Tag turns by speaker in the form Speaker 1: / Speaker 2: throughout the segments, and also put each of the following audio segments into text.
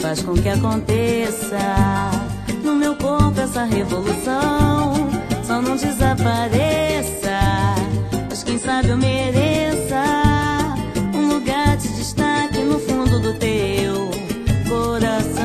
Speaker 1: faz com que aconteça no meu corpo essa revolução. Só não desapareça, mas quem sabe eu mereça um lugar de destaque no fundo do teu coração.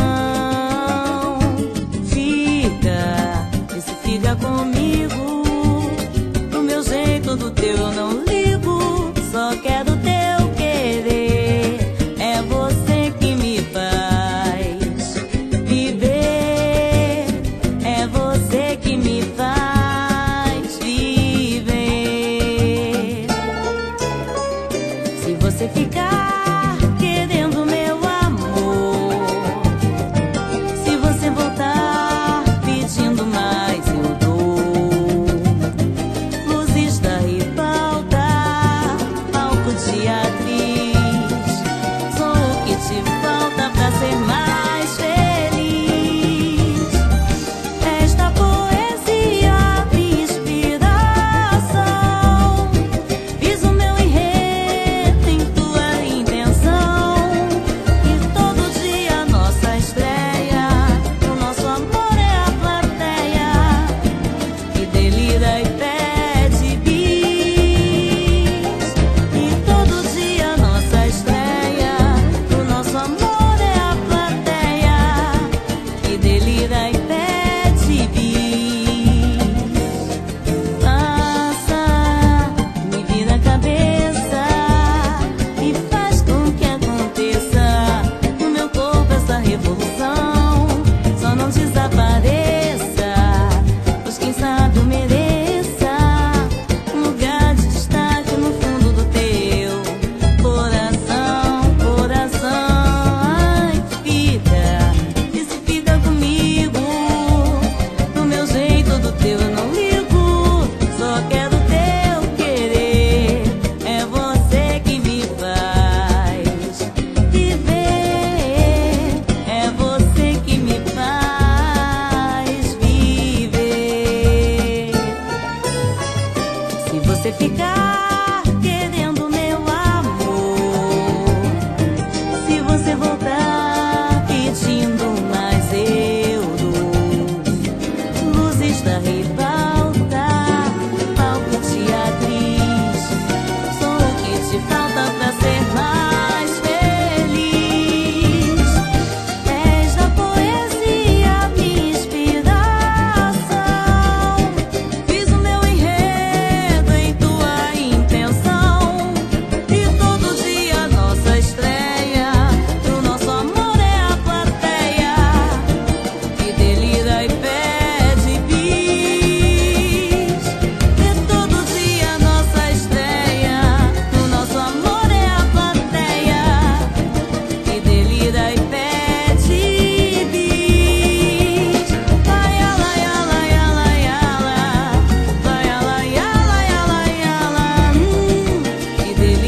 Speaker 1: Fica, e se fica comigo, do meu jeito, do teu eu não ligo. Só quero o teu querer, é você que me faz viver, é você que me faz viver. Se você ficar querendo meu amor, se você voltar pedindo mais, eu dou. Luzes da ribalta, palco de atriz, sou o que te falta pra ser mais feliz. Esta poesia, minha inspiração, fiz o meu enredo em tua intenção. E todo dia nossa estreia, o nosso amor é a plateia que delira e pede bis. E todo dia nossa estreia, o nosso amor é a plateia que delira e pede bis. Passa, me vira a cabeça e faz com que aconteça no meu corpo essa revolução. Só não desapareça, pois quem sabe eu mereça um lugar de destaque no fundo do teu coração, coração. Ai, fica, e se fica comigo, do meu jeito, do teu eu não ligo. Só quero o teu querer, é você que me faz viver, é você que me faz viver. Se você ficar querendo meu amor, se você voltar pedindo mais, eu dou. Luzes da ribalta, palco de atriz, sou o que te falta pra ser mais feliz. És da poesia, minha inspiração, fiz o meu enredo em tua intenção. E todo dia nossa estreia, o nosso amor é a plateia que delira e pede bis. E todo dia nossa estreia, o nosso amor é a plateia que delira e pede bis. Vai ala yala yala yala, vai ala yala yala yala, que delira